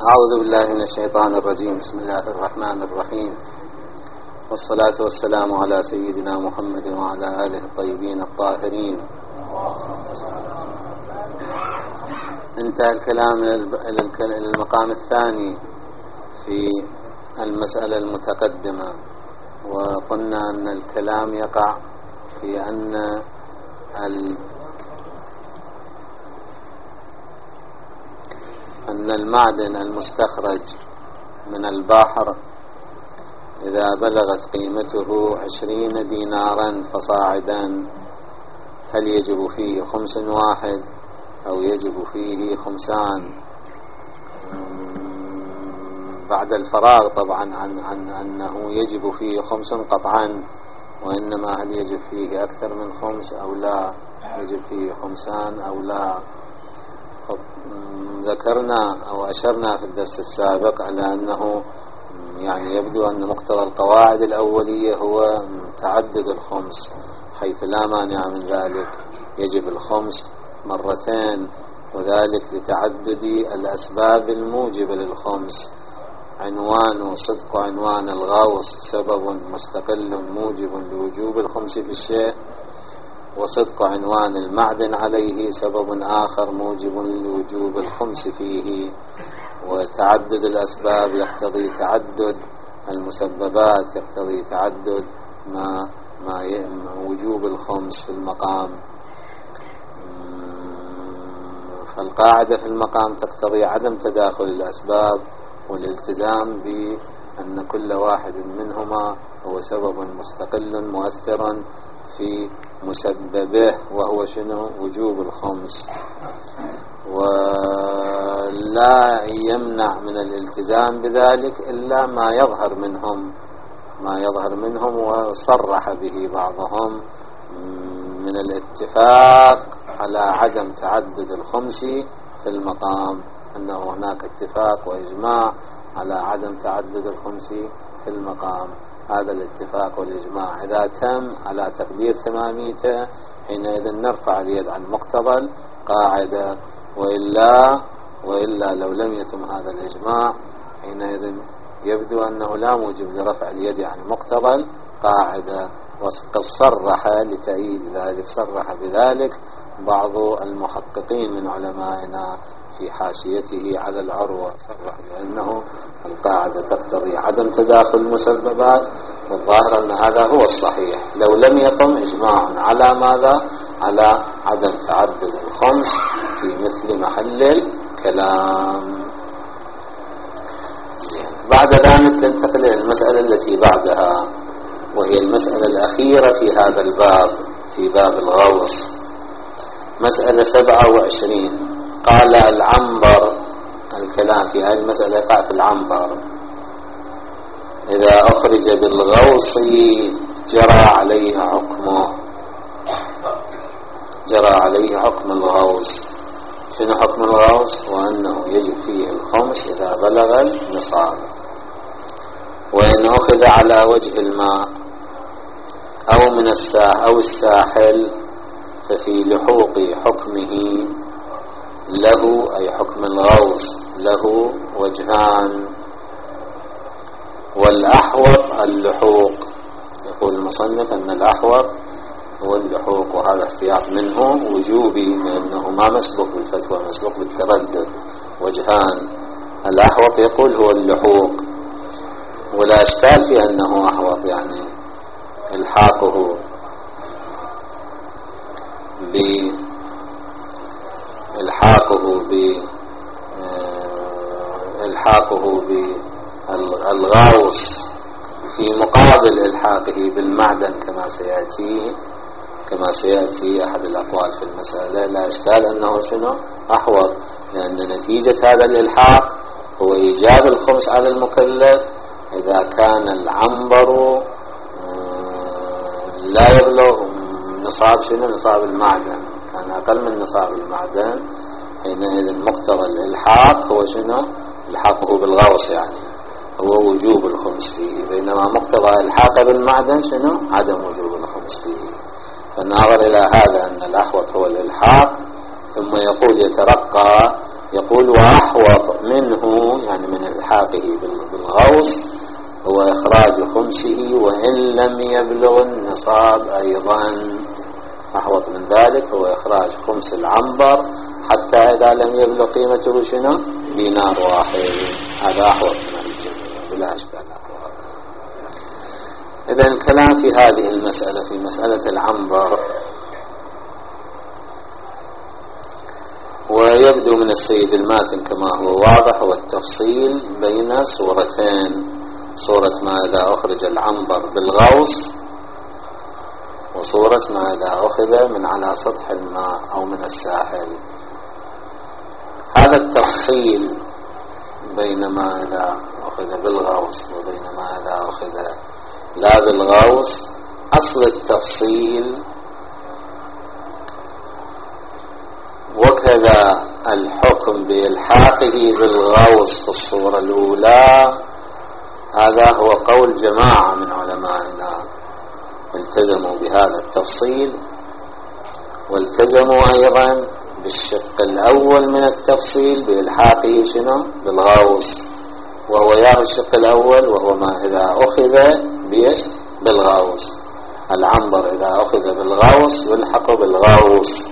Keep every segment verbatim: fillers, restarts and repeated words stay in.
أعوذ بالله من الشيطان الرجيم. بسم الله الرحمن الرحيم، والصلاة والسلام على سيدنا محمد وعلى آله الطيبين الطاهرين. انتهى الكلام إلى المقام الثاني في المسألة المتقدمة، وقلنا أن الكلام يقع في أن أن المعدن المستخرج من البحر إذا بلغت قيمته عشرين دينارا فصاعدا هل يجب فيه خمس واحد أو يجب فيه خمسان؟ بعد الفراغ طبعا عن, عن أنه يجب فيه خمس قطعا، وإنما هل يجب فيه أكثر من خمس أو لا، يجب فيه خمسان أو لا. ذكرنا أو أشرنا في الدرس السابق على أنه يعني يبدو أن مقتضى القواعد الأولية هو تعدد الخمس، حيث لا مانع من ذلك، يجب الخمس مرتين، وذلك لتعدد الأسباب الموجبة للخمس. عنوان صدق عنوان الغوص سبب مستقل موجب لوجوب الخمس في الشيء، وصدق عنوان المعدن عليه سبب آخر موجب لوجوب الخمس فيه. وتعدد الأسباب يقتضي تعدد المسببات، يقتضي تعدد ما ما وجوب الخمس في المقام. فالقاعدة في المقام تقتضي عدم تداخل الأسباب والالتزام بأن كل واحد منهما هو سبب مستقل مؤثرا في مسببه، وهو شنو؟ وجوب الخمس. ولا يمنع من الالتزام بذلك إلا ما يظهر منهم ما يظهر منهم وصرح به بعضهم من الاتفاق على عدم تعدد الخمس في المقام، أنه هناك اتفاق وإجماع على عدم تعدد الخمس في المقام. هذا الاتفاق والإجماع إذا تم على تقدير تماميته حينئذ نرفع اليد عن مقتضى القاعدة، وإلا وإلا لو لم يتم هذا الإجماع حينئذ يبدو أنه لا موجب لرفع اليد عن مقتضى القاعدة. وقد صرح لتأييد ذلك صرح بذلك بعض المحققين من علمائنا في حاشيته على العروة، صرح بأنه القاعدة تقتضي عدم تداخل المسببات، والظاهر أن هذا هو الصحيح لو لم يقم إجماع على ماذا؟ على عدم تعدد الخمس في مثل محل الكلام. بعد ذلك ننتقل إلى المسألة التي بعدها، وهي المسألة الأخيرة في هذا الباب، في باب الغوص، مسألة سبعة وعشرين. قال العنبر، الكلام في هذه المسألة يقع في العنبر، إذا أخرج بالغوص جرى عليه حكمه، جرى عليه حكم الغوص. شنو حكم الغوص؟ وأنه يجب فيه الخمس إذا بلغ النصاب. وإن أخذ على وجه الماء أو من الساحل أو الساحل ففي لحوق حكمه له، أي حكم الغوص له وجهان، والأحوط اللحوق. يقول المصنف أن الأحوط هو اللحوق، وهذا احتياط منه وجوبي لأنه ما مسبوق بالفتوى، مسبوق بالتردد. وجهان، الأحوط يقول هو اللحوق، ولا إشكال في أنه أحوط، يعني الحاقه ب الحاقه ب الحاقه بالغوص في مقابل الحاقه بالمعدن كما سيأتي كما سيأتي أحد الأقوال في المسألة. لا إشكال أنه شنو؟ أحوط، لأن نتيجة هذا الإلحاق هو إيجاب الخمس على المكلف إذا كان العنبر لا يبلغ نصاب شنو؟ نصاب المعدن، كان أقل من نصاب المعدن، حينئذ مقتضى الإلحاق هو شنو؟ الحاقه بالغوص، يعني هو وجوب الخمس فيه، بينما مقتضى الحاق بالمعدن شنو؟ عدم وجوب الخمس فيه. فالنظر إلى هذا أن الأحوط هو الإلحاق، ثم يقول يترقى يقول وأحوط منه يعني من إلحاقه بالغوص هو إخراج خمسه وإن لم يبلغ النصاب أيضا. أحوط من ذلك هو إخراج خمس العنبر حتى إذا لم يبلغ قيمته شنو دينار واحد. هذا أحوط من الجميع بلا أشكال أحوط. إذن الكلام في هذه المسألة في مسألة العنبر ويبدو من السيد الماتن كما هو واضح هو التفصيل بين صورتين، صورة ما إذا أخرج العنبر بالغوص وصورة ما إذا أخذ من على سطح الماء أو من الساحل. هذا التفصيل بين ما إذا أخذ بالغوص وبين ما إذا أخذ لا بالغوص أصل التفصيل وكذا الحكم بإلحاقه بالغوص في الصورة الأولى هذا هو قول جماعة من علمائنا التزموا بهذا التفصيل، والتزموا أيضا بالشق الأول من التفصيل بإلحاقه شنو بالغوص، وهو يا الشق الأول وهو ما إذا أخذ بيش بالغوص. العنبر إذا أخذ بالغوص يلحق بالغوص.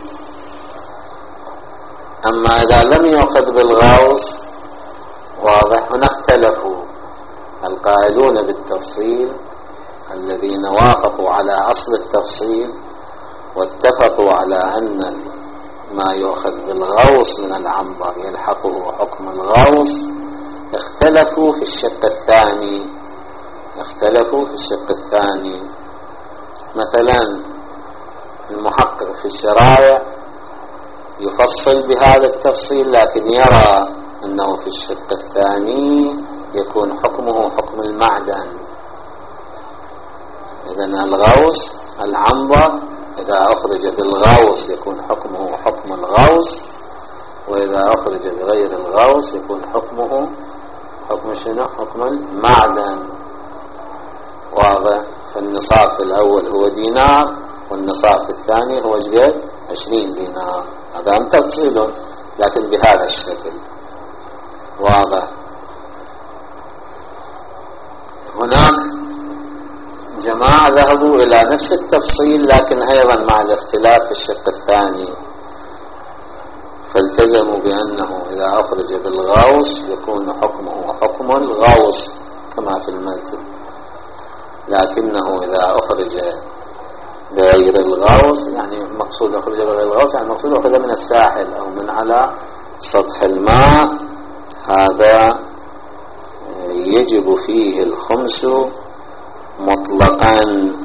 أما إذا لم يأخذ بالغوص واضح هنا اختلفوا القائلون بالتفصيل الذين وافقوا على أصل التفصيل واتفقوا على أن ما يؤخذ بالغوص من العنبر يلحقه حكم الغوص، اختلفوا في الشق الثاني اختلفوا في الشق الثاني مثلا المحقق في الشرائع يفصل بهذا التفصيل لكن يرى أنه في الشق الثاني يكون حكمه حكم المعدن. إذن الغوص العنبر إذا أخرج بالغوص يكون حكمه حكم الغوص، وإذا أخرج بغير الغوص يكون حكمه حكم شنو حكم المعدن. واضح؟ فالنصاب في الأول هو دينار والنصاب في الثاني هو جبل عشرين دينار. هذا هم تفصيل لكن بهذا الشكل. واضح؟ هناك جماعة ذهبوا إلى نفس التفصيل لكن أيضا مع الاختلاف في الشق الثاني، فالتزموا بأنه إذا أخرج بالغوص يكون حكمه حكم الغوص كما في المتن، لكنه إذا أخرج بغير الغوص يعني مقصود أخرج بغير الغوص يعني مقصود أخرج من الساحل أو من على سطح الماء هذا يجب فيه الخمس مطلقا،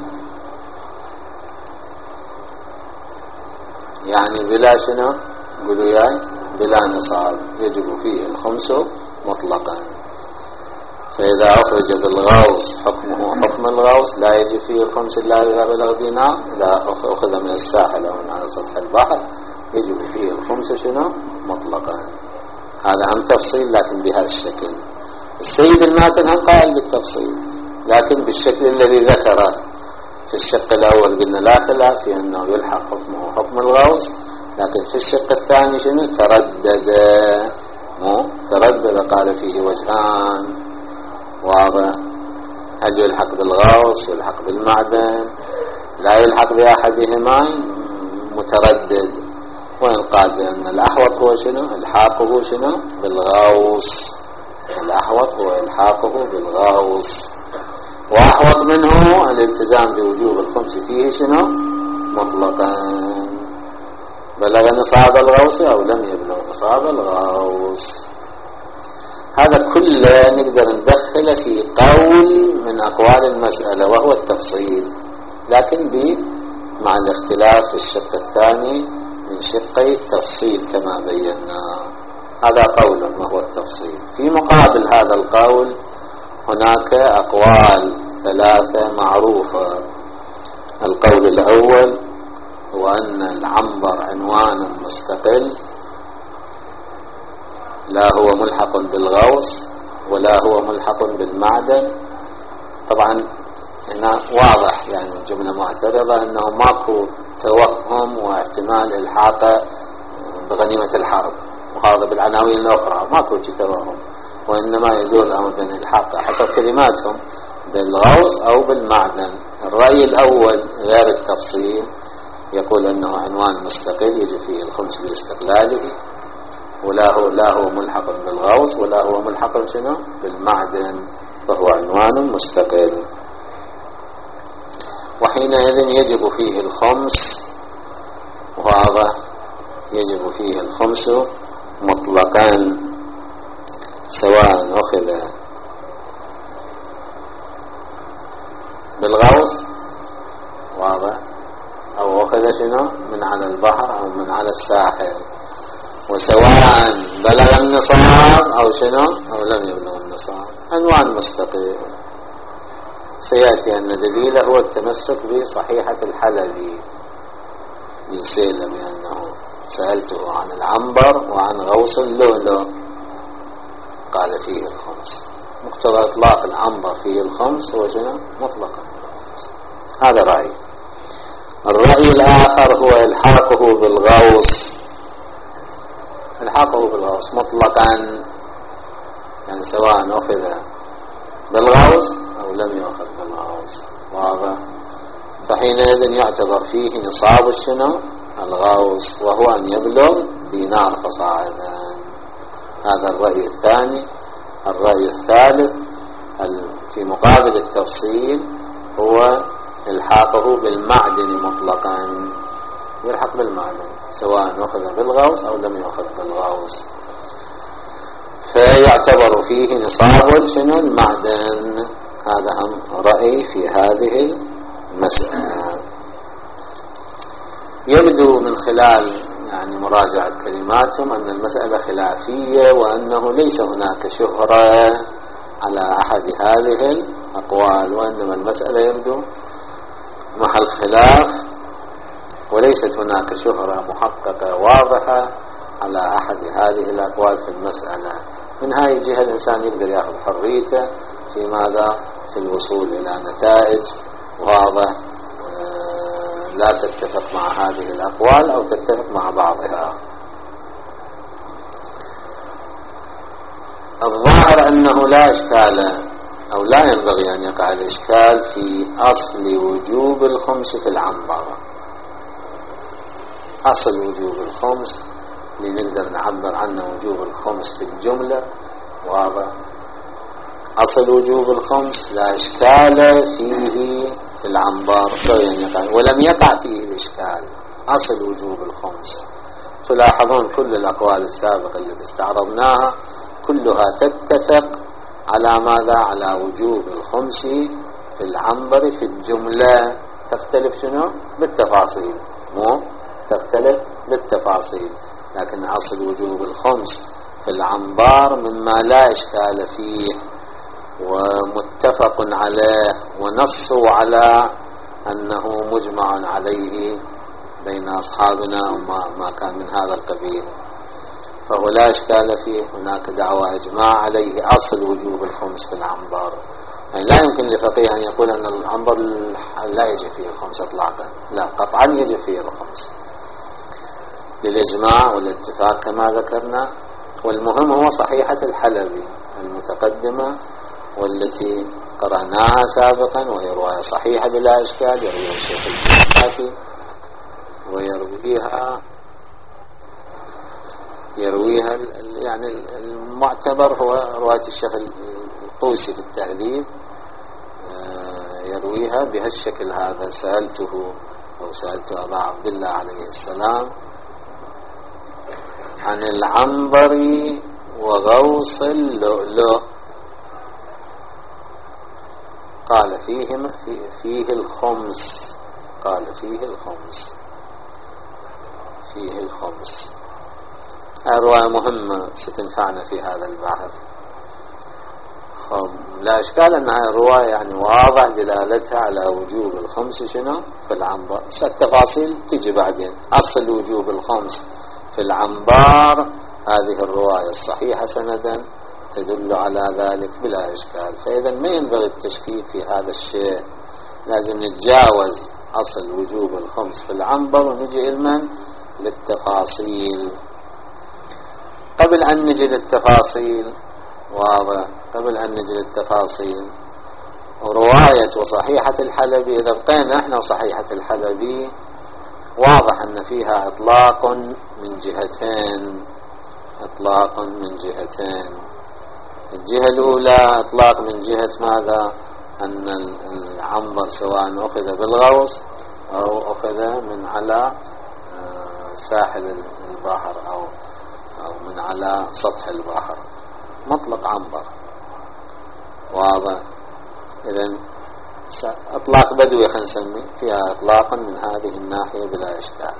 يعني بلا شنو قولوا ياي بلا نصاب يجب فيه الخمس مطلقا. فإذا أخرج بالغوص حكمه حكم الغوص لا يجب فيه الخمس إلا إذا بلغ دينار. إذا أخذ من الساحل أو من على سطح البحر يجب فيه الخمس شنو مطلقا. هذا هم تفصيل لكن بهذا الشكل. السيد الماتن هم قائل بالتفصيل لكن بالشكل الذي ذكره في الشق الأول قلنا لا خلاف في أنه يلحق حكمه حكم الغوص، لكن في الشق الثاني شنو تردد مو تردد قال فيه وجهان. واضح؟ هل يلحق بالغوص يلحق بالمعدن لا يلحق بأحدهما متردد، وإن قال بأن الأحوط هو شنو الحاقه شنو بالغوص، الأحوط هو إلحاقه بالغوص، وأحوط منه الالتزام بوجوب الخمس فيه شنو مطلقا بلغ نصاب الغوص أو لم يبلغ نصاب الغوص. هذا كله نقدر ندخله في قول من أقوال المسألة وهو التفصيل، لكن ب مع الاختلاف في الشق الثاني من شقي التفصيل كما بينا. هذا قول وهو التفصيل. في مقابل هذا القول هناك أقوال ثلاثة معروفة. القول الأول هو أن العنبر عنوان مستقل لا هو ملحق بالغوص ولا هو ملحق بالمعدن. طبعا هنا واضح يعني جملة معترضة أنه ماكو توهم واحتمال إلحاقه بغنيمة الحرب، وهذا بالعناوين الأخرى ماكو كتابهم، وإنما يدور الأمر بين الحق حسب كلماتهم بالغوص أو بالمعدن. الرأي الأول غير التفصيل يقول أنه عنوان مستقل يجي فيه الخمس باستقلاله، ولا هو لا هو ملحق بالغوص ولا هو ملحق شنو بالمعدن، فهو عنوان مستقل. وحينئذ يجب فيه الخمس، وهذا يجب فيه الخمس مطلقا سواء أخذ بالغوص واضح أو أخذ شنو من على البحر أو من على الساحل، وسواء بلغ النصاب أو شنو أو لم يبلغ النصاب، عنوان مستقل. سيأتي أن دليله هو التمسك بصحيحة الحلبي يسأل بأنه سألته عن العنبر وعن غوص اللؤلؤ قال فيه الخمس، مقتضى إطلاق العنبر فيه الخمس هو شنو مطلقا. هذا رأي. الرأي الآخر هو إلحاقه بالغوص، إلحاقه بالغوص مطلقا، يعني سواء أخذ بالغوص أو لم يأخذ بالغوص، واضح. فحينئذ يعتبر فيه نصاب الشنو الغوص، وهو أن يبلغ دينار فصاعدا. هذا الرأي الثاني. الرأي الثالث في مقابل التفصيل هو إلحاقه بالمعدن مطلقا، يلحق بالمعدن سواء أخذ بالغوص أو لم يأخذ بالغوص، فيعتبر فيه نصاب شنو المعدن. هذا هم رأي في هذه المسألة. يبدو من خلال يعني مراجعة كلماتهم أن المسألة خلافية، وأنه ليس هناك شهرة على أحد هذه الأقوال، وإنما المسألة يبدو محل خلاف، وليست هناك شهرة محققة واضحة على أحد هذه الأقوال في المسألة. من هذه الجهة الإنسان يقدر يأخذ حريته في ماذا في الوصول إلى نتائج واضح لا تتفق مع هذه الأقوال أو تتفق مع بعضها. الظاهر أنه لا إشكال أو لا ينبغي أن يقع الإشكال في أصل وجوب الخمس في العنبر. أصل وجوب الخمس لنقدر نعبر عنه وجوب الخمس في الجملة واضح. أصل وجوب الخمس لا إشكال فيه في العنبر، ولم يقع فيه الإشكال أصل وجوب الخمس. تلاحظون كل الأقوال السابقة التي استعرضناها كلها تتفق على ماذا على وجوب الخمس في العنبر في الجملة، تختلف شنو بالتفاصيل، مو تختلف بالتفاصيل، لكن أصل وجوب الخمس في العنبر مما لا إشكال فيه ومتفق عليه ونصوا على أنه مجمع عليه بين أصحابنا وما ما كان من هذا القبيل، فهو لا إشكال فيه. هناك دعوى إجماع عليه أصل وجوب الخمس في العنبر، يعني لا يمكن لفقيه أن يقول أن العنبر لا يجب فيه الخمس إطلاقا، لا قطعا يجب فيه الخمس للإجماع والاتفاق كما ذكرنا. والمهم هو صحيحة الحلبي المتقدمة والتي قرأناها سابقا، وهي رواية صحيحة بلا إشكال يرويها الشيخ الحافي ويرويها يرويها يعني المعتبر هو رواية الشيخ الطوسي في التهذيب، يرويها بهالشكل هذا. سألته أو سألت أبا عبد الله عليه السلام عن العنبر وغوص اللؤلؤ، قال فيه, فيه الخمس قال فيه الخمس فيه الخمس. الرواية مهمة ستنفعنا في هذا البحث. لا إشكال أنها الرواية يعني واضح دلالتها على وجوب الخمس شنو في العنبر، التفاصيل تجي بعدين. أصل وجوب الخمس في العنبر هذه الرواية الصحيحة سندا تدل على ذلك بلا إشكال. فإذا ما ينبغي التشكيك في هذا الشيء، لازم نتجاوز أصل وجوب الخمس في العنبر ونجي علما للتفاصيل. قبل أن نجي للتفاصيل، واضح، قبل أن نجي للتفاصيل، ورواية وصحيحة الحلبي، إذا بقينا احنا وصحيحة الحلبي واضح أن فيها إطلاق من جهتين، إطلاق من جهتين. الجهة الأولى إطلاق من جهة ماذا؟ أن العنبر سواء أخذ بالغوص أو أخذ من على ساحل البحر أو أو من على سطح البحر، مطلق عنبر، واضح. إذن إطلاق بدوي خلينا نسمي فيها إطلاقا من هذه الناحية بلا إشكال.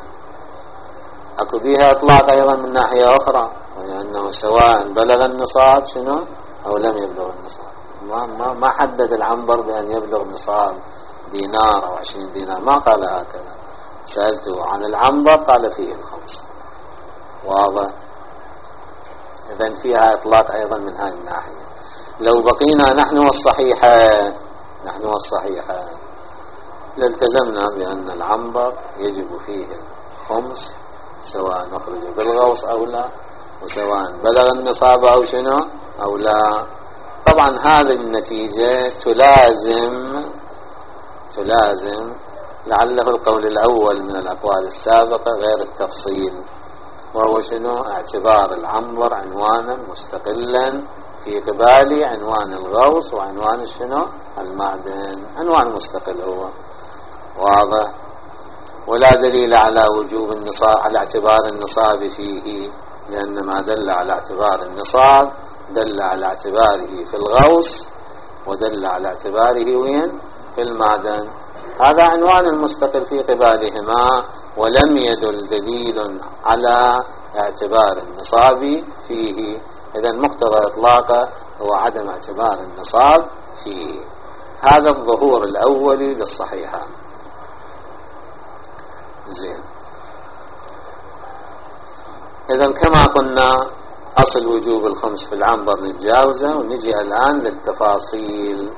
أكو بها إطلاق أيضا من ناحية أخرى، وهي أنه سواء بلغ النصاب شنو أو لم يبلغ النصاب. ما, ما, ما حدد العنبر بأن يبلغ نصاب دينار أو عشرين دينار، ما قال هكذا. سألته عن العنبر قال فيه الخمس، واضح. إذن فيها إطلاق أيضا من هذه الناحية. لو بقينا نحن والصحيحة نحن والصحيحة لالتزمنا بأن العنبر يجب فيه الخمس سواء نخرج بالغوص أو لا، وسواء بلغ النصاب أو شنو أو لا. طبعا هذه النتيجة تلازم تلازم لعله القول الأول من الأقوال السابقة غير التفصيل، وهو شنو؟ اعتبار العنبر عنوانا مستقلا في قبال عنوان الغوص وعنوان شنو المعدن، عنوان مستقل هو، واضح. ولا دليل على وجوب النصاب على اعتبار النصاب فيه، لأن ما دل على اعتبار النصاب دل على اعتباره في الغوص ودل على اعتباره وين؟ في المعدن. هذا عنوان المستقل في قبالهما، ولم يدل دليل على اعتبار النصاب فيه. إذا مقتضى إطلاقه هو عدم اعتبار النصاب فيه. هذا الظهور الأولي للصحيحة. زين. إذا كما قلنا أصل وجوب الخمس في العنبر نتجاوزه، ونجي الآن للتفاصيل.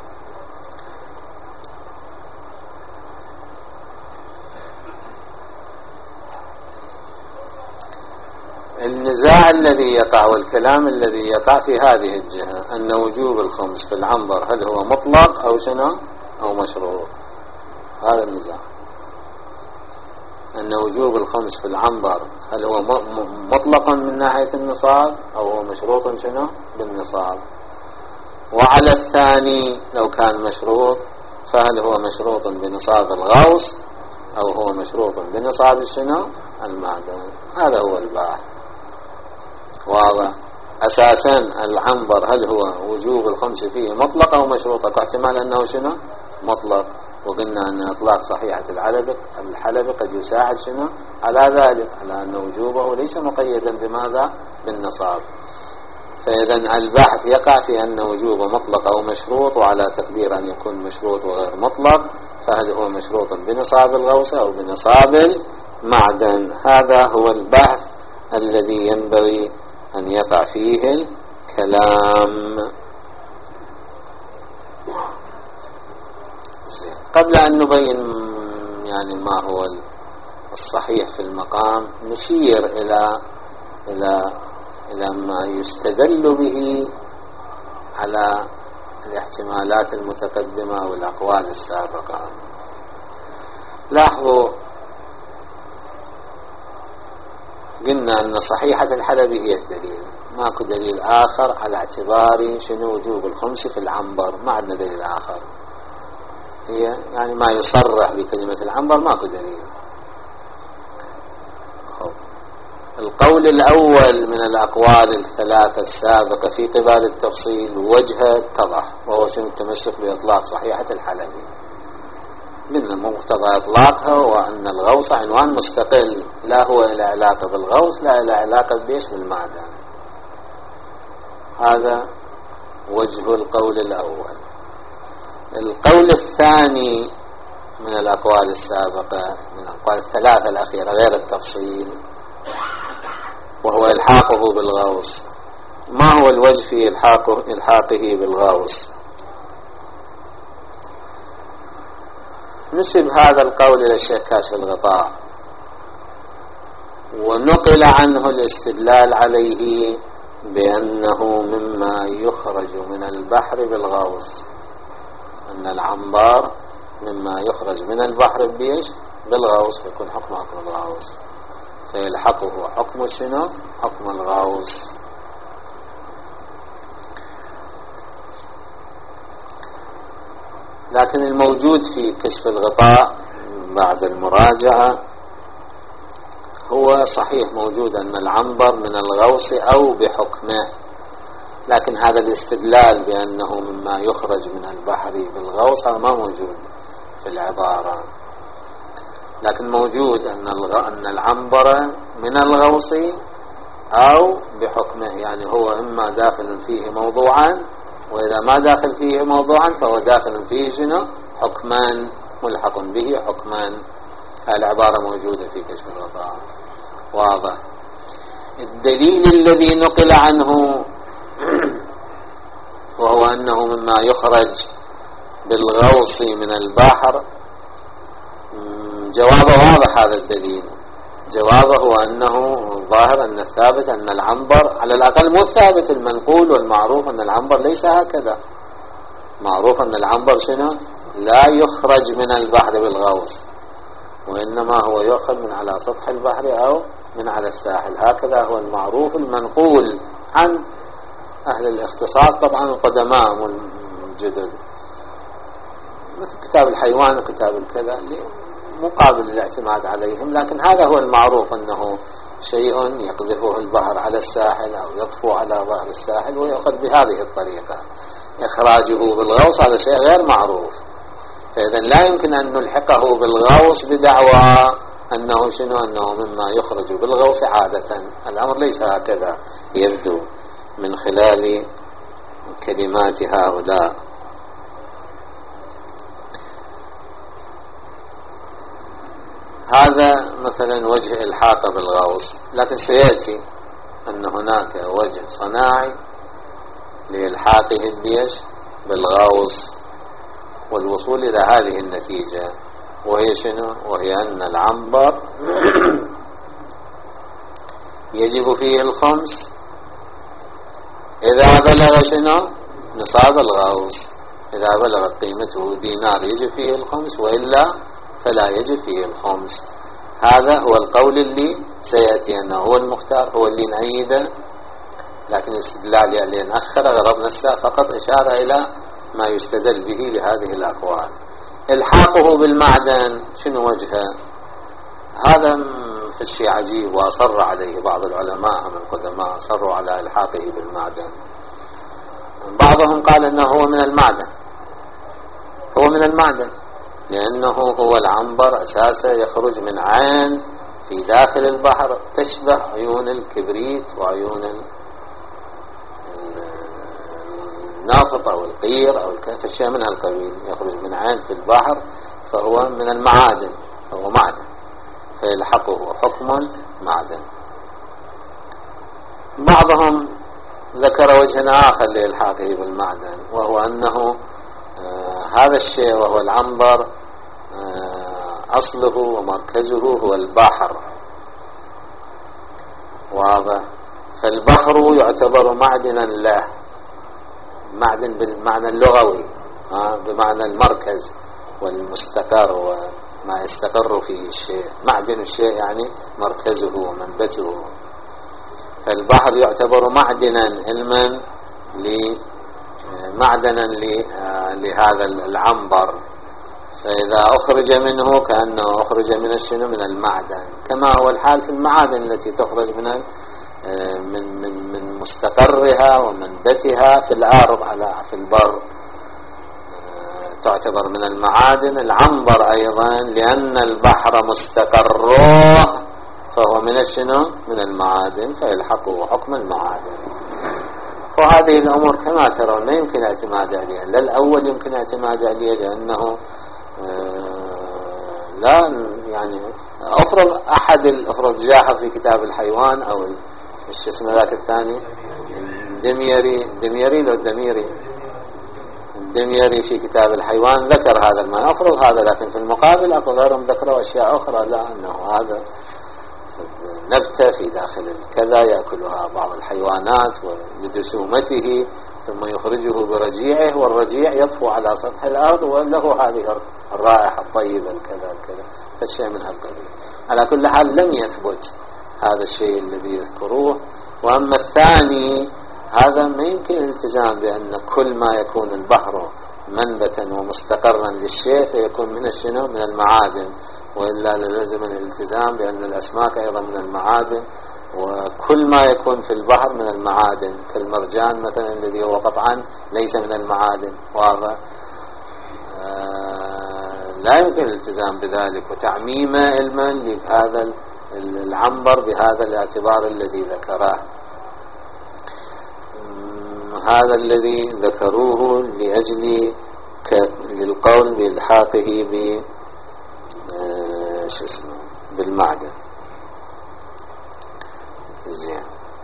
النزاع الذي يقع والكلام الذي يقع في هذه الجهة أن وجوب الخمس في العنبر هل هو مطلق أو شنو أو مشروط. هذا النزاع، أن وجوب الخمس في العنبر هل هو مطلقا من ناحية النصاب أو هو مشروط شنو بالنصاب. وعلى الثاني لو كان مشروط فهل هو مشروط بنصاب الغوص أو هو مشروط بنصاب شنو المعدن. هذا هو الباحث، واضح. أساسا العنبر هل هو وجوب الخمس فيه مطلق أو مشروط؟ احتمال أنه شنو مطلق، وقلنا أن إطلاق صحيحة الحلبي الحلبي قد يساعد شنو على ذلك، على أن وجوبه ليس مقيدا بماذا بالنصاب. فإذا البحث يقع في أن وجوبه مطلق أو مشروط، وعلى تقدير أن يكون مشروط وغير مطلق، فهل هو مشروط بنصاب الغوص أو بنصاب المعدن. هذا هو البحث الذي ينبغي أن يقع فيه الكلام. قبل أن نبين يعني ما هو الصحيح في المقام، نشير إلى إلى إلى ما يستدل به على الاحتمالات المتقدمة والأقوال السابقة. لاحظوا قلنا أن صحيحة الحلبي هي الدليل، ماكو دليل آخر على اعتبار شنو وجوب الخمس في العنبر، ما عندنا دليل آخر. هي يعني ما يصرح بكلمة العنبر ماكو دليل. خب. القول الأول من الأقوال الثلاثة السابقة في قبال التفصيل وجهه اتضح، وهو شنو التمسك بإطلاق صحيحة الحلبي. من مقتضى إطلاقها وأن الغوص عنوان مستقل، لا هو إلى علاقة بالغوص لا إلى علاقة بيش بالمعدن. هذا وجه القول الأول. القول الثاني من الأقوال السابقة من الأقوال الثلاثة الأخيرة غير التفصيل، وهو إلحاقه بالغوص. ما هو الوجه في إلحاقه, إلحاقه بالغوص؟ نسب هذا القول إلى الشيخ كاشف الغطاء، ونقل عنه الاستدلال عليه بأنه مما يخرج من البحر بالغوص، أن العنبر مما يخرج من البحر بيش بالغوص، يكون حكم حكم الغوص، فيلحقه حكم شنو؟ حكم الغوص. لكن الموجود في كشف الغطاء بعد المراجعة هو صحيح موجود أن العنبر من الغوص أو بحكمه، لكن هذا الاستدلال بأنه مما يخرج من البحر بالغوص هذا ما موجود في العبارة، لكن موجود أن أن العنبر من الغوص أو بحكمه، يعني هو إما داخل فيه موضوعا، وإذا ما داخل فيه موضوعا فهو داخل فيه شنو؟ حكمان ملحق به حكمان. العبارة موجودة في كشف الغطاء واضح. الدليل الذي نقل عنه وهو أنه مما يخرج بالغوص من البحر، جوابه واضح. هذا الدليل جوابه هو أنه ظاهر أن الثابت أن العنبر على الأقل مو الثابت، المنقول والمعروف أن العنبر ليس هكذا. معروف أن العنبر شنو؟ لا يخرج من البحر بالغوص، وإنما هو يؤخذ من على سطح البحر أو من على الساحل، هكذا هو المعروف المنقول عن أهل الاختصاص، طبعا القدماء والجدد، مثل كتاب الحيوان وكتاب الكذا مقابل للاعتماد عليهم، لكن هذا هو المعروف أنه شيء يقذفه البحر على الساحل أو يطفو على ظهر الساحل ويأخذ بهذه الطريقة. إخراجه بالغوص هذا شيء غير معروف، فإذا لا يمكن أن نلحقه بالغوص بدعوى أنه شنو؟ أنه مما يخرج بالغوص عادة. الأمر ليس هكذا يبدو من خلال كلمات هؤلاء. هذا مثلا وجه الحاق بالغوص، لكن سيأتي أن هناك وجه صناعي لإلحاقه بيش بالغوص والوصول إلى هذه النتيجة، وهي شنو؟ وهي أن العنبر يجب فيه الخمس إذا بلغ شنو؟ نصاب الغوص. إذا بلغت قيمته دينار يجب فيه الخمس، وإلا فلا يجب فيه الخمس. هذا هو القول اللي سيأتي أنه هو المختار، هو اللي نأيده، لكن الاستدلال يعني نأخر غرضنا الساعة فقط إشارة إلى ما يستدل به لهذه الأقوال. الحاقه بالمعدن شنو وجهه؟ هذا في الشيء عجيب، وأصر عليه بعض العلماء من القدماء، أصروا على إلحاقه بالمعدن. بعضهم قال أنه هو من المعدن، هو من المعدن لأنه هو العنبر أساسا يخرج من عين في داخل البحر تشبه عيون الكبريت وعيون النافط أو القير أو الكهف، الشيء من هالقبيل، يخرج من عين في البحر، فهو من المعادن، فهو معدن، فيلحقه حكم معدن. بعضهم ذكر وجه آخر لإلحاقه بالمعدن، وهو أنه آه هذا الشيء وهو العنبر آه أصله ومركزه هو البحر، واضح؟ فالبحر يعتبر معدنا له، معدن بالمعنى اللغوي، آه بمعنى المركز والمستقر وما يستقر فيه الشيء. معدن الشيء يعني مركزه ومنبته، فالبحر يعتبر معدنا علما معدنا لهذا العنبر، فإذا أخرج منه كأنه أخرج من الشنو؟ من المعدن، كما هو الحال في المعادن التي تخرج من من من من مستقرها ومنبتها في الأرض على في البر، تعتبر من المعادن. العنبر أيضا لأن البحر مستقره فهو من الشنو؟ من المعادن، فيلحقه حكم المعادن. وهذه الأمور كما ترون ما يمكن اعتماد عليها، لا الأول يمكن اعتماد عليها لأنه لا يعني أفرض أحد أفرض جاحظ في كتاب الحيوان أو مش اسمه ذاك الثاني الدميري الدميري لو الدميري الدميري في كتاب الحيوان ذكر هذا المعنى، أفرض هذا، لكن في المقابل أكو غيرهم ذكروا أشياء أخرى، لا أنه هذا نبتة في داخل الكذا يأكلها بعض الحيوانات ولدسومته، ثم يخرجه برجيعه، والرجيع يطفو على سطح الأرض وله هذه الرائحة الطيبة الكذا الكذا، فالشيء من هالقبيل. على كل حال لم يثبت هذا الشيء الذي يذكروه. وأما الثاني هذا ما يمكن الالتزام بأن كل ما يكون البحر منبتا ومستقرا للشيء فيكون من الشنو من المعادن، وإلا لازم الالتزام بأن الأسماك أيضا من المعادن، وكل ما يكون في البحر من المعادن كالمرجان مثلا الذي هو قطعا ليس من المعادن، وهذا آه لا يمكن الالتزام بذلك وتعميم علما لهذا العنبر بهذا الاعتبار الذي ذكره. هذا الذي ذكروه لأجل للقول بإلحاقه ب شو اسمه بالمعدن. زين.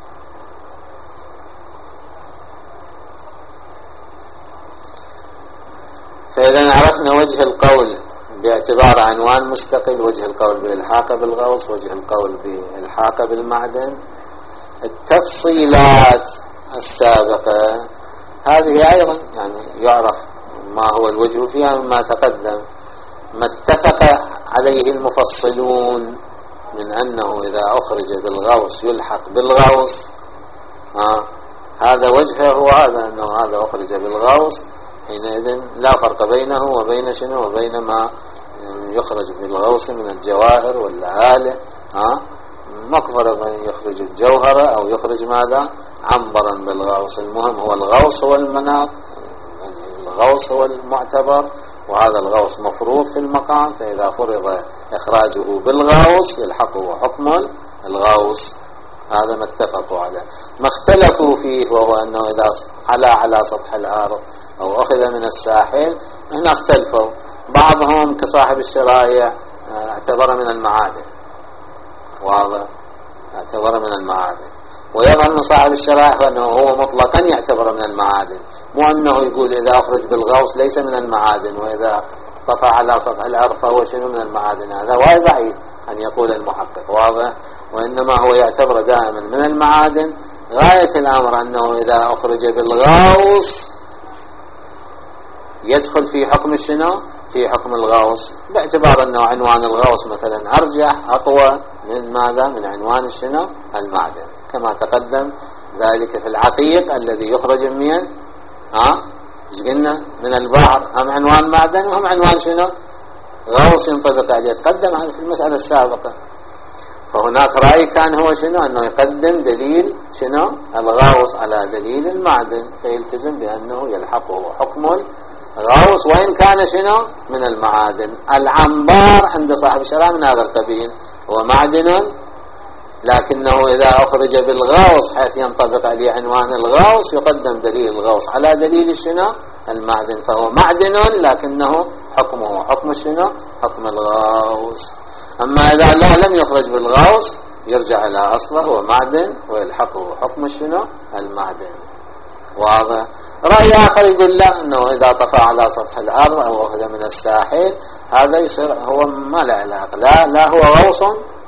فإذا عرفنا وجه القول باعتبار عنوان مستقل، وجه القول بإلحاقه بالغوص، وجه القول بإلحاقه بالمعدن. التفصيلات السابقة هذه أيضا يعني يعرف ما هو الوجه فيها مما تقدم. ما اتفق عليه المفصلون من أنه إذا أخرج بالغوص يلحق بالغوص، ها هذا وجهه وهذا أنه هذا أخرج بالغوص، حينئذ لا فرق بينه وبين شنو وبين ما يخرج بالغوص من الجواهر واللآلئ. ها مقبرة يخرج الجوهرة أو يخرج ماذا عنبرا بالغوص. المهم هو الغوص هو المناط، الغوص هو المعتبر، وهذا الغوص مفروض في المقام، فإذا فرض إخراجه بالغوص يلحقه حكم الغوص. هذا ما اتفقوا عليه. ما اختلفوا فيه وهو أنه إذا على على سطح الأرض أو أخذ من الساحل، هنا اختلفوا. بعضهم كصاحب الشرائع اعتبر من المعادن، واضح اعتبر من المعادن، ويظهر أن صاحب الشرائع أنه هو مطلقا يعتبر من المعادن، مو أنه يقول إذا أخرج بالغوص ليس من المعادن وإذا طفى على سطح الأرض فهو شنو من المعادن. هذا وايد بعيد أن يقول المحقق، واضح. وإنما هو يعتبر دائما من المعادن. غاية الأمر أنه إذا أخرج بالغوص يدخل في حكم الشنو في حكم الغوص، باعتبار أنه عنوان الغوص مثلا أرجح أقوى من ماذا من عنوان الشنو المعدن، كما تقدم ذلك في العقيق الذي يخرج من ها ايش قلنا من البحر، هم عنوان معدن وهم عنوان شنو غوص ينطبق عليه. تقدم هذا في المسألة السابقة. فهناك رأي كان هو شنو أنه يقدم دليل شنو الغوص على دليل المعدن، فيلتزم بأنه يلحقه حكم الغوص وإن كان شنو من المعادن. العنبار عند صاحب الشرائع من هذا القبيل، هو معدن لكنه إذا أخرج بالغوص حيث ينطبق عليه عنوان الغوص يقدم دليل الغوص على دليل شنو المعدن، فهو معدن لكنه حكمه حكم شنو حكم الغوص. أما إذا لا لم يخرج بالغوص يرجع إلى أصله، هو معدن ويلحقه حكم شنو المعدن، واضح. رأي آخر يقول لا، أنه إذا طفى على سطح الأرض أو أخذ من الساحل هذا يصير هو ما له علاقة، لا لا هو غوص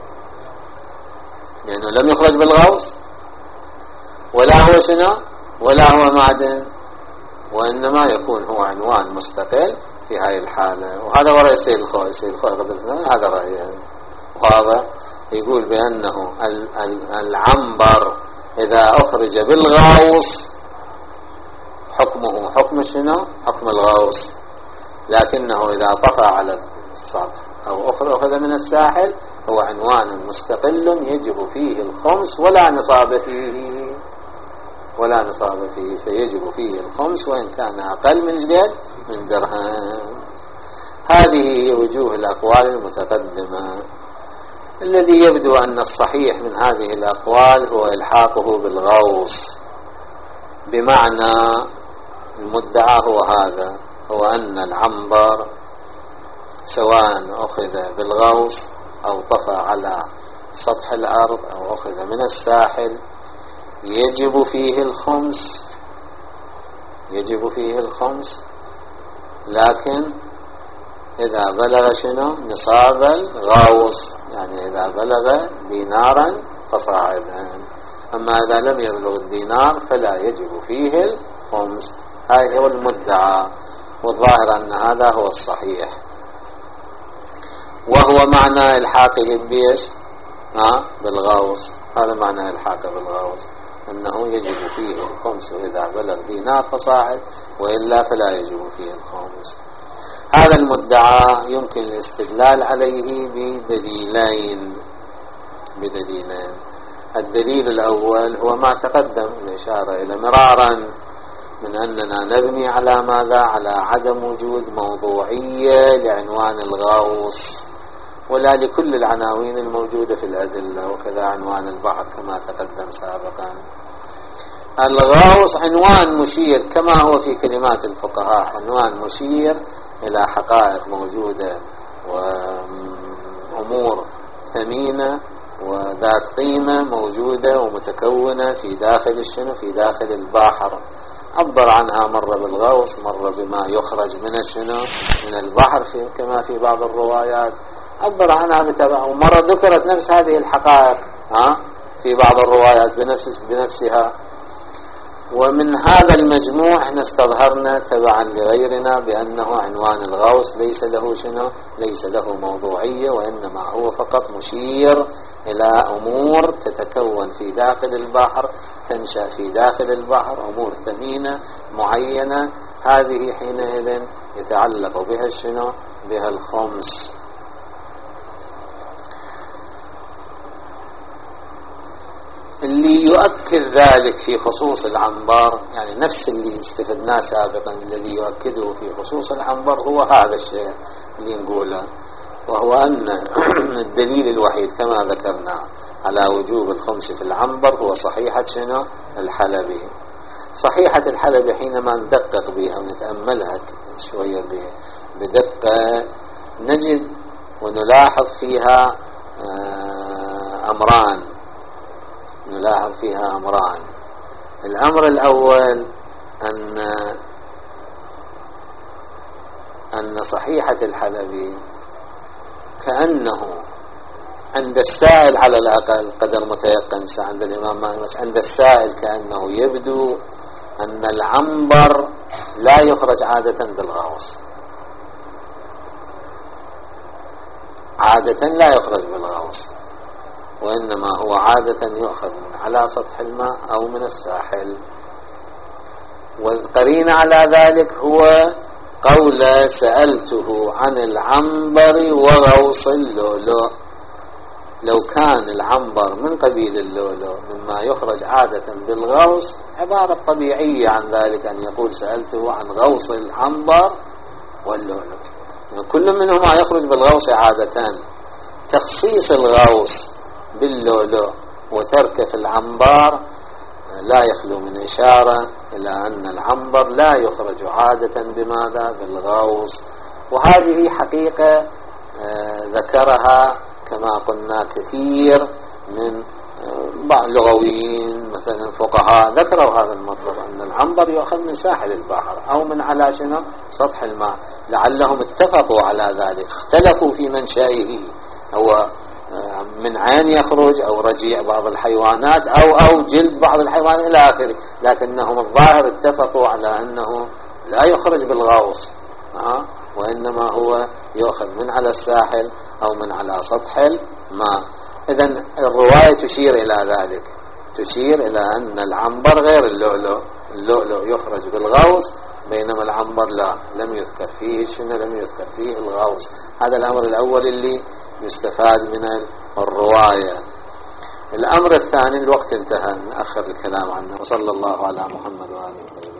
لأنه يعني لم يخرج بالغوص، ولا هو شنو ولا هو معدن، وإنما يكون هو عنوان مستقل في هاي الحالة. وهذا هو رأي سيد الخوي. سيد الخوي هذا رأيه واضح، يقول بأنه العنبر إذا أخرج بالغوص حكمه حكم شنو حكم الغوص، لكنه إذا طفى على السطح أو أخذ من الساحل هو عنوان مستقل يجب فيه الخمس ولا نصاب فيه ولا نصاب فيه فيجب فيه الخمس وإن كان أقل من جديد من درهم. هذه هي وجوه الأقوال المتقدمة. الذي يبدو أن الصحيح من هذه الأقوال هو إلحاقه بالغوص، بمعنى المدعى هو هذا، هو أن العنبر سواء أخذ بالغوص أو طفى على سطح الأرض أو أخذ من الساحل يجب فيه الخمس يجب فيه الخمس لكن إذا بلغ شنو نصاب الغاوص، يعني إذا بلغ دينارا فصاعدا. أما إذا لم يبلغ الدينار فلا يجب فيه الخمس. هذا هو المدعى، والظاهر أن هذا هو الصحيح، وهو معنى إلحاقه بيش ها بالغاوص. هذا معنى إلحاقه بالغاوص، أنه يجب فيه الخمس إذا بلغ دينار فصاعد، وإلا فلا يجب فيه الخمس. هذا المدعى يمكن الاستدلال عليه بدليلين بدليلين الدليل الأول هو ما تقدم الإشارة إلى مرارا من أننا نبني على ماذا؟ على عدم وجود موضوعية لعنوان الغاوص، ولا لكل العناوين الموجودة في الأدلة، وكذا عنوان البحر كما تقدم سابقا. الغاوص عنوان مشير كما هو في كلمات الفقهاء، عنوان مشير إلى حقائق موجودة وأمور ثمينة وذات قيمة موجودة ومتكونة في داخل الشنو في داخل البحر. عبر عنها مرة بالغوص، مرة بما يخرج من الشنو من البحر في كما في بعض الروايات عبر عنها بتبع، ومرة ذكرت نفس هذه الحقائق ها في بعض الروايات بنفس بنفسها. ومن هذا المجموع احنا استظهرنا تبعا لغيرنا بأنه عنوان الغوص ليس له شنو ليس له موضوعية، وإنما هو فقط مشير إلى أمور تتكون في داخل البحر، تنشأ في داخل البحر، أمور ثمينة معينة، هذه حينئذ يتعلق بها الشنو بها الخمس. اللي يؤكد ذلك في خصوص العنبر، يعني نفس اللي استفدناه سابقا، الذي يؤكده في خصوص العنبر هو هذا الشيء اللي نقوله، وهو أن الدليل الوحيد كما ذكرنا على وجوب الخمس في العنبر هو صحيحة شنو الحلبي. صحيحة الحلبي حينما ندقق بها ونتأملها شوية بدقة نجد ونلاحظ فيها أمران نلاحظ فيها أمران الأمر الأول أن أن صحيحة الحلبي كأنه عند السائل على الأقل قدر متيقن عند الإمام مالك، بس عند السائل كأنه يبدو أن العنبر لا يخرج عادة بالغوص، عادة لا يخرج بالغوص، وإنما هو عادة يؤخذ من على سطح الماء أو من الساحل. والقرين على ذلك هو قول سألته عن العنبر وغوص اللؤلؤ. لو كان العنبر من قبيل اللؤلؤ مما يخرج عادة بالغوص، عبارة طبيعية عن ذلك أن يقول سألته عن غوص العنبر واللؤلؤ، يعني كل منهما يخرج بالغوص عادة. تخصيص الغوص باللؤلؤ وتركه في العنبر لا يخلو من إشارة إلى أن العنبر لا يخرج عادة بماذا؟ بالغوص. وهذه حقيقة ذكرها كما قلنا كثير من بعض اللغويين مثلا فقهاء ذكروا هذا المطلب، أن العنبر يؤخذ من ساحل البحر أو من على شنو سطح الماء. لعلهم اتفقوا على ذلك، اختلفوا في منشأه، هو من عين يخرج أو رجيع بعض الحيوانات أو أو جلد بعض الحيوانات إلى آخره، لكنهم الظاهر اتفقوا على أنه لا يخرج بالغوص أه؟ وإنما هو يأخذ من على الساحل أو من على سطح الماء. إذن الرواية تشير إلى ذلك، تشير إلى أن العنبر غير اللؤلؤ، اللؤلؤ يخرج بالغوص بينما العنبر لا، لم يذكر فيه شنو لم يذكر فيه الغوص. هذا الأمر الأول اللي يستفاد من الرواية. الأمر الثاني، الوقت انتهى، نأخر الكلام عنه، وصلى الله على محمد وآله وسلم.